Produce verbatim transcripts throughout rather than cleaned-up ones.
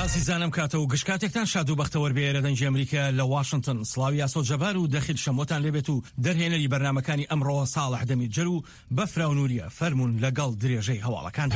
ئازیزانم کاتە و گشتکاتێکتان شاد و بەختەوەر بێرە دەنجی ئەمریکا لە واشنگتن. سڵاوی یاسۆ جەبار و دەخیل شەمۆتان لێبێت و دەرهێنەری بەرنامەکانی ئەمڕۆ ساڵح دەمیرجەر و بەفرا و نووریە فەرمون لەگەڵ درێژەی هەواڵەکاندا.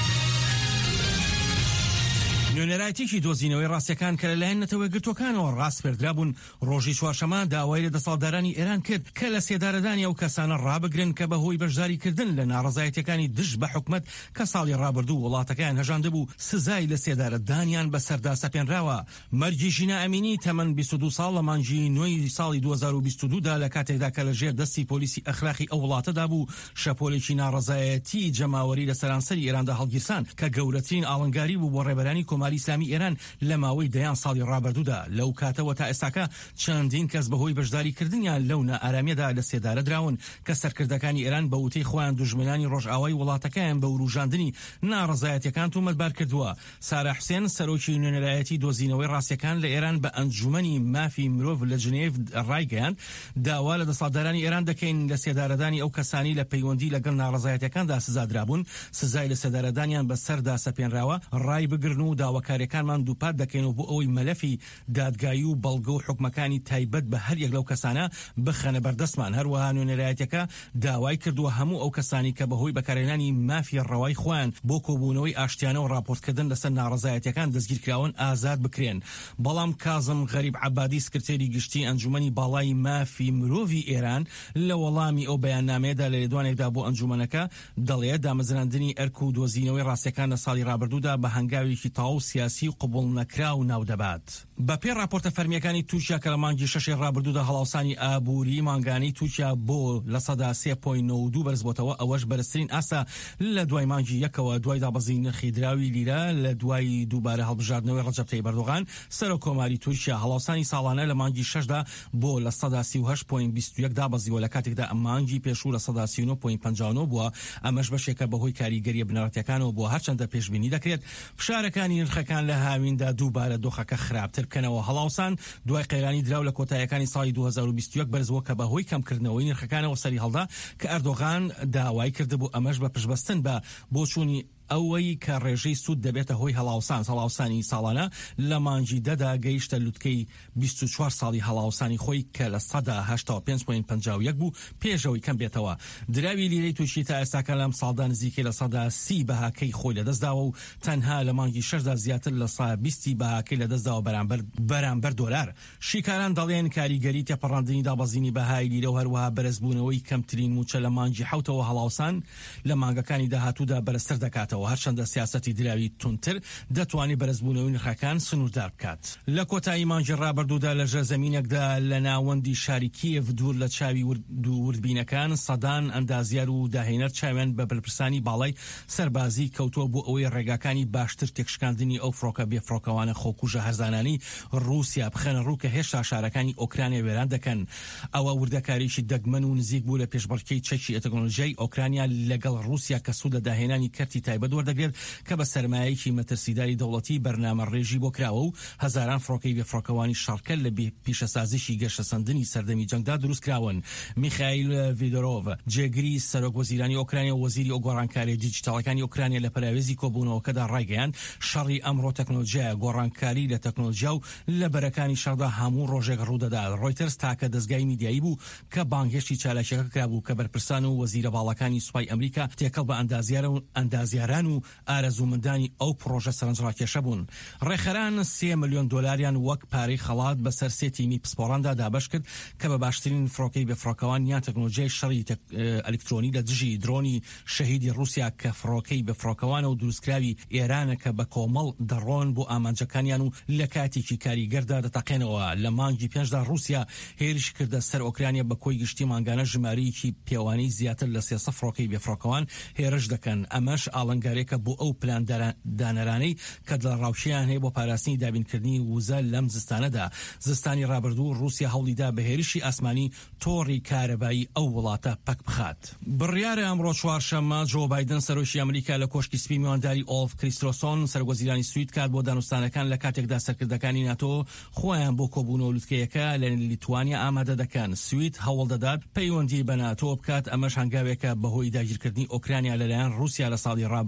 نوێنەرایەتێکی دۆزینەوەی ڕاستیەکان کە لەلایەن نەتەوە گرتوەکانەوە ڕاست پێدرابوون ڕۆژی چوارشەمە داوای لە دەسەڵاتدارانی ئێران کرد کە لە سێدارەدانی ئەو کەسانە ڕابگرن کە بەهۆی بەشداریکردن لە ناڕەزایەتیەکانی دژ بە حکومەت کە ساڵی ڕابردوو وڵاتەکەیان هەژاندەبوو سزای لە سێدارەدانیان بەسەردا سەپێنراوە. مەرجی ژینا ئەمینی تەمەن بیست و دوو ساڵ لە مانگی نۆی ساڵی دوو هەزار و بیست و دوو دا لە کاتێکدا کە لە ژێر دەستی پۆلیسی ئەخلاقی ئەو وڵاتەدا بوو شەپۆلێکی ناڕەزایەتی جەماوەری لە سەرانسەری ئێراندا هەڵگیرسان کە گەورەترین ئاڵنگاری بوو بۆ ڕێبەرانی کۆماری ئیسلامی ئێران لە ماوەی دەیان ساڵی ڕابردوودا. لەو کاتەوە تا ئێستاکە چەندین کەس بەهۆی بەشداریکردنیان لەو نائارامیەدا لە سێدارە دراون کە سەرکردەکانی ئێران بە وتەی خۆیان دوژمنانی ڕۆژئاوای وڵاتەکەیان بە وروژاندنی ناڕەزایەتیەکان تۆمەتبار کردووە. سارا حوسێن سەرۆکی نوێنەرایەتی دۆزینەوەی ڕاستیەکان لە ئێران بە ئەنجومەنی مافی مرۆڤ لە جنێڤ ڕایگەیاند داوا لە دەسەڵاتدارانی ئێران دەکەین لە سێدارەدانی ئەو کەسانی لە پەیوەندی لەگەڵ ناڕەزایەتیەکاندا سزادرابوون سزای لە سێدارەدانیان بەسەردا سەپێنراوە ڕای بگرن و داواکاریەکانمان دووپات دەکەین و بۆ ئەوەی مەلەفی دادگایی و بەڵگە و حکومەکانی تایبەت بە هەر یەک لەو کەسانە بخەنە بەردەستمان. هەروەها نوێنەرایەتەکە داوای کردووە هەموو ئەو کەسانی کە بەهۆی بەکارهێنانی مافی ڕەوای خۆیان بۆ کۆبوونەوەی ئاشتیانە و راپۆرتکردن لەسەر ناڕەزایەتیەکان دەستگیرکراون ئازاد بکرێن. بەڵام کازم غەریب عەبادی سکرتێری گشتی ئەنجومەنی باڵای مافی مرۆڤی ئێران لە وەڵامی ئەو بەیاننامەیەدا لە لێدوانێکدا بۆ ئەنجومەنەکە دەڵێت دامەزراندنی ئەرک و دۆزینەوەی ڕاستیەکان لە ساڵی ڕابردوودا بە هەنگاوێکی تەواو سیاسی و قبوڵ نەکرا و ناو دەبات. بە پێ راپۆرتە فەرمیەکانی تووشیا کە لە مانگی شەشی ڕابردوودا هەڵاوسانی ئابووری مانگانی تووشیا بۆ لە سەدا سێ پۆینت نۆ دوو بەرز بۆتەوە ئەوەش بەرزترین ئاسا لە دوای مانگی یەکەوە دوای دابەزی نرخی دراوی لیرە لە دوای دووبارە هەڵبژاردنەوەی ڕەجەب تەیب ئەردۆغان سەرۆک کۆماری تورکیا. هەڵاوسانی ساڵانە لە مانگی شەشدا بۆ لە سەدا سی و هەشت پۆینت بیست و یەک دابەزیوە لە کاتێکدا ئەم مانگی پێشوو لە سەدا سی و نۆ پۆینت پەنجا و نۆ بووە. ئەمەش بەشێکە بەهۆی کاریگەریە بنەڕەتیەکانەوە بۆ هەرچەندە پێشبینی دەکرێت فشارەکانی نرخەکان لە هاویندا دووبارە دۆخەکە خراپتر بکەنەوە. هەڵاوسان دوای قەیرانی دراو لە کۆتاییەکانی ساڵی دوو هەزار و بیست و یەک بەرزەوە کە بەهۆی کەمکردنەوەی نرخەکانەوە سەری هەڵدا کە ئەردۆغان داوای کردبوو ئەمەش بە پشتبەستن بە بۆچوونی ئەوەی کە ڕێژەی سوود دەبێتە هۆی هەڵاوسان. هەڵاوسانی ساڵانە لە مانگی دەدا گەیشتە لوتکەی بیست و چوار ساڵی هەڵاوسانی خۆی کە لە سەدا هەشتا و پێنج پۆینت پەنجا و یەک بوو پێشەوەی کەم بێتەوە. دراوی لیرەی تووشی تا ئێستاکە لەم ساڵدا نزیکەی لە سەدا سی بەهاکەی خۆی لەدەستداوە و تەنها لە مانگی شەشدا زیاتر لە سەدا بیستی بەهاکەی لەدەستداوە بەرامبەر بەرامبەر دۆلار. شیکاران دەڵێن کاریگەری تێپەڕاندنی دابەزینی بەهای لیرە و هەروەها بەرزبوونەوەی کەمترین موچە لە مانگی حوتەوە هەڵاوسان لە مانگەکانی داهاتوودا بەرزتر دەکاتەوە هەرچەندە سیاست دراوی تونتر دەتوانێت بەرزبوونەوەی نرخەکان سنووردار بکات. لە کۆتایی مانگی ڕابردوودا لە ژێر زەمینێکدا لە ناوەندی شاری کیێڤ دوور لە چاوی وردبینەکان سەدان ئەندازیار و داهێنەر چاویان بە بەرپرسانی باڵای سەربازی کەوتووە بۆ ئەوەی ڕێگاکانی باشتر تێکشکاندنی ئەو فڕۆکە بێفڕۆکەوانە خۆکوژە هەرزانانی رووسیا بخەنە ڕوو کە هێشتا شارەکانی ئۆکرانیا وێران دەکەن. ئەوە وردەکاریشی دەگمەن و نزیک بوو لە پێشبڕکێی چەکی تەکنۆلۆژیای ئۆکرانیا لەگەڵ رووسیا کە سوود لە داهێنانی کەرتی تایبەت وەردەگرێت کە بە سەرمایەیەکی مەترسیداری دەوڵەتی بەرنامە ڕێژی بۆ کراوە و هەزاران فڕۆکەی بێفڕۆکەوانی شەڕکە لە پیشەسازیشی گەشەسەندنی سەردەمی جەنگدا دروست کراون. میخائیل ڤیدۆرۆڤ جێگری سەرۆک وەزیرانی ئۆکرانیا و وەزیری گۆڕانکاری دیجیتاڵەکانی ئۆکرانیا لە پەراوێزی کۆبوونەوەکەدا ڕایگەیاند شەڕی ئەمڕۆ تەکنۆلۆژیایە گۆڕانکاری لە تەکنۆلۆژیا و لە بەرەکانی شەڕدا هەموو ڕۆژێک ڕوودەدات. ڕۆیتەرز تاکە دەستگای میدیایی بوو کە بانگهێشتی چالاکیەکە کرابوو کە بەرپرسان و وەزیرە باڵەکانی سوپای ئەمریکا تێکەڵ بە ئەندازیاران و ئارەزومەندانی ئەو پرۆژە سەرنجڕاکێشە بوون. ڕێخەران سێ ملیۆن دۆلاریان وەک پارەی خەڵات بەسەر سێ تیمی پسپۆڕاندا دابەش کرد کە بە باشترین فڕۆکەی بێفڕۆکەوان یان تەکنۆلۆژیای شەڕی ئەلکترۆنی لە دژی درۆنی شەهیدی رووسیا کە فڕۆکەی بێفڕۆکەوانە و دروستکراوی ئێرانە کە بە کۆمەڵ دەڕۆن بۆ ئامانجەکانیان و لە کاتێکی کاریگەردا دەتەقێنەوە. لە مانگی پێنجدا رووسیا هێرش کردە سەر ئۆکرانیا بە کۆی گشتی مانگانە ژمارەیەکی پێوانەی زیاتر لە سێسە فڕۆکەی بێفڕۆکەوان هێرش دەکەن. ئەمەش ئاڵنگارێکە بۆ ئەو پلان دانەرانەی کە لە ڕاوچیان هەیە بۆ پاراستنی دابینکردنی وزە لەم زستانەدا. زستانی ڕابردوو رووسیا هەوڵیدا بە هێرشی ئاسمانی تۆڕی کارەبایی ئەو وڵاتە پەک بخات. بڕیارە ئەمڕۆ چوارشەممە جۆ بایدن سەرۆکی ئەمریکا لە کۆشکی سپی میوانداری ئۆلف کریستۆسۆن سەرگۆزیرانی سوید کات بۆ دانوستانەکان لە کاتێکدا سەرکردەکانی ناتۆ خۆیان بۆ کۆبوونەوە لوتکەیەکە لە لیتوانیا ئامادە دەکەن. سوید هەوڵ دەدات پەیوەندی بە ناتۆ بکات. ئەمەش هەنگاوێکە بەهۆی داگیرکردنی ئۆکرانیا لەلایەن رووسیا لە ساڵی ڕابردوو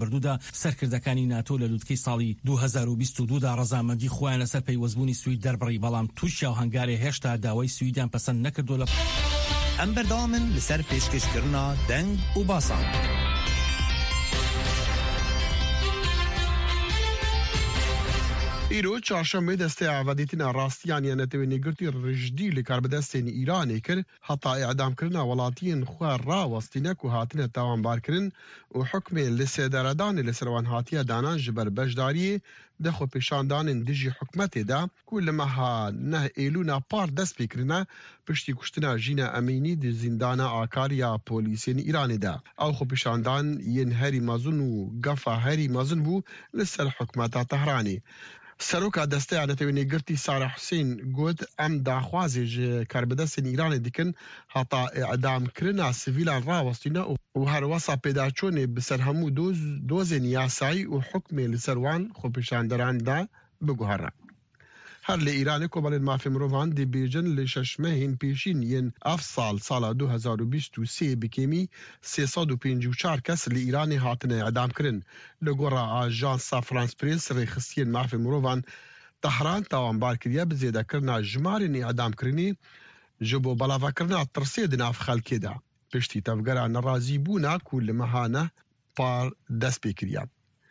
ڕابردوودا سەرکردەکانی ناتۆ لە لوتکەی ساڵی دوو هەزار و بیست و دوو دا ڕەزامەندی خۆیان لەسەر پەیوەستبوونی سوید دەربڕی، بەڵام تووشیا و هەنگارێ هێشتا داوای سویدیان پەسەند نەکردو لە ئەم بەردەوامن لەسەر پێشکەشکردنا دەنگ و باسان. ئیرۆ چارشەمبێ دەستەی ئاڤادێتینا ڕاستیانیان نەتەوێنێگرتی ڕژدی لە کاربەدەستێنی ئیرانێ کرد هەتا ئیعدامکردنا وڵاتیان خوا ڕاوەستینەک و هاتنە تاوانبارکردن و حکمێ لە سێدارەدانێ لە سەروان هاتیە دانان ji ber beşdariyê dexwe pêşandanên dijî hikûmetê de ku li meha neh êlûna par dest pêkirine piştî kuştina Jîna Emînî di zîndana Akariya polîsên Îranê de. Ew xwepêşandan yên herî mezin û gefa herî mezin bû li ser hikûmeta Tehranê. Seroka desteya netewênêgirtî Sara Hussein got em daxwazê ji karbidestên Îranê dikin heta îdamkirina sivîlan rawestîne û herwesa pêdaçûnê bi ser hemû doz dozên yasayî û hukmê li ser wan xwepêşanderan de biguhere. Her li Îranê komelên mafê mirovan dibêjin li şeşmehên pêşîn yên ev sal sala du hezar û bîst û sê bi kêmî sê sed û pêncî û çar kes li Îranê hatine îdamkirin. Li gora Ajansa France Press rêxistiyên mafê mirovan Tehran tawanbar kiriye bi zêdekirina jimarên îdamkirinê ji bo belavekirina tirsê di nav xelkê de. Piştî tevgera nerazîbûna ku li meha neh par dest pê kiriye.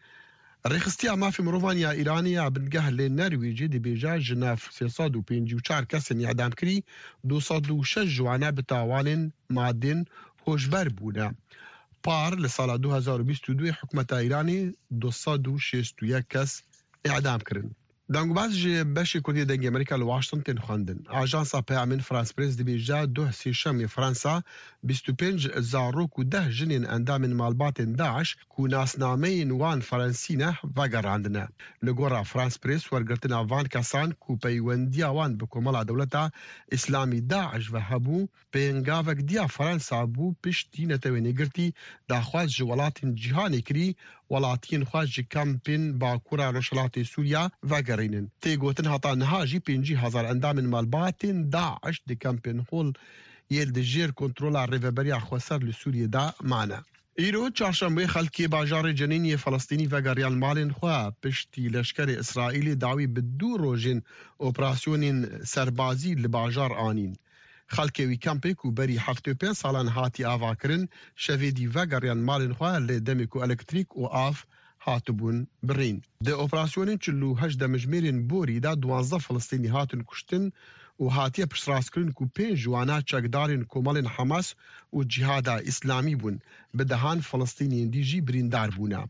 Rêxistiya mafê mirovan ya Îranê ya bingeh lê Nerwêjê dibêje ji nav sê sed û pêncî û çar kesên îdamkirî du sed û şeş ji wan bi tawanên madên hojber bûne. Par li sala du hezar û bîst û duê hikûmeta Îranê du sed û şêst û yek kes îdam kirin. Dengubaz ji beşê Kurdî dengê Amerîka li Washington xwendin. Ajansa peyamên France Press dibêje duh sêşemê Fransa bîst û pênc zarok û deh jinên endamên malbatên Daeş ku nasnameyên wan Frensî ne vegerandine. Li gora France Press wergirtina van kesan ku peywendiya wan bi komela dewleta İslamî Daeş ve hebû pêngavek diya Fransa bû piştî netewênêgirtî daxwaz ji welatên cîhanê kirî welatiyên xwe ji kampên Bakura Rojhilatê Sûriya vegerînin. Tê gotin heta niha jî pêncî hezar endamên malbatên Daeş di kampên hol yên di jêr kontrola rêveberiya Xweser li Sûriyê de mane. Îro çarşembê xelkê bajarê Cenîniyê Felestînî vegeriyan malên xwe piştî leşkerê İsraîlê dawî bi du rojên operasyonên serbazî li bajar anîn. Xelkê wî kampê ku berî heft û pênc salan hatî avakirin şevê dî vegeriyan malên xwe lê demê ku elektrîk û av hatibûn birîn. Di operasyonên çil û heşt demijmêrên borî de duwanzdeh Filistînî hatin kuştin û hatiye piştrast kirin ku pênc ji wan çekdarên komelên Hamas û Cihada İslamî bûn. Bi dehan Filistîniyên dî jî birîndar bûne.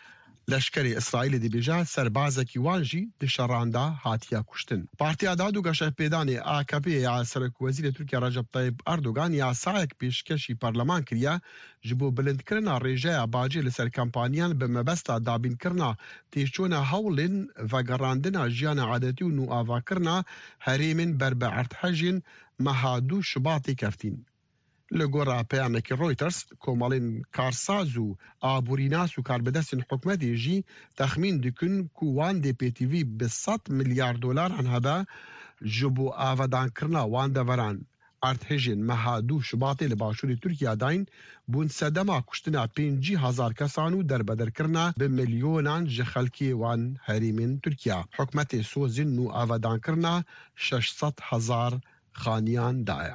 Leşkerê İsraîlê dibêje serbazekî wan jî di şeran de hatiye kuştin. Partiya Dad û Geşepêdanê A K P ya Serokwezîrê Tirkiye Recep Tayyip Erdogan yasayek pêşkêşî parleman kiriye ji bo bilindkirina rêjeya bacê li ser kampaniyan bi mebesta dabînkirina têçûna hewlên vegerandina jiyana adetî û nûavakirina herêmên berbe erthejên meha du Şubatê keftin. Li gora peyamekî Reuters, komelên karsaz û aborînas û karbidestên hikûmetê jî texmîn dikin ku wan dê pêtîvî bi sed milyar dolaran hebe ji bo avedankirina wan deveran. Erthejên meha du Şubatê li başûrê Tirkiye dayîn bûn sedema kuştina pêncî hezar kesan û derbederkirina bi milyonan ji xelkê wan herêmên Tirkiye. Hikûmetê sozên nû avedankirina şeş sed hezar xaniyan daye.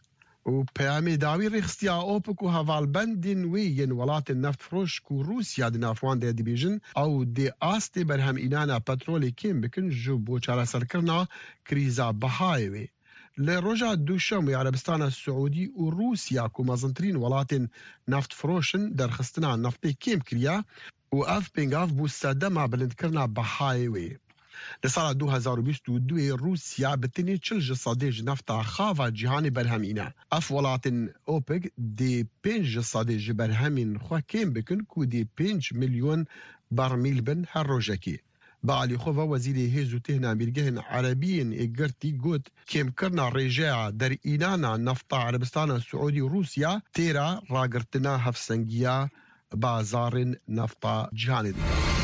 û peyamê dawî rêxistiya OPEC û hevalbendên wê yên welatên neftfiroş ku Rûsya di nav wan de dibêjin ew dê astê berhemînana petrolê kêm bikin ji bo çareserkirina krîza bihayê wê. Li roja dûşemê Erebistana Siûdî û Rûsya ku mezintirîn welatên neftfiroşin derxistina neftê kêm kiriye û ev pêngav bû sedema bilindkirina bihayê wê. Li sala du hezar û bîst û duê Rûsya bi tenê çil ji sedê ji nefta xava cîhanê berhemîne. Ev welatên OPEC dê pênc ji sedê ji berhemên xwe kêm bikin ku dê pênc milyon bermîl bin her rojekê. Bi alî xwe ve wezîrê hêz û têhna mîrgehên Erebiyên êgirtî got kêmkirina rêjeya derînana nefta Erebistana Siûdî û Rûsya têra ragirtina hevsengiya bazarên nefta cîhanê dike.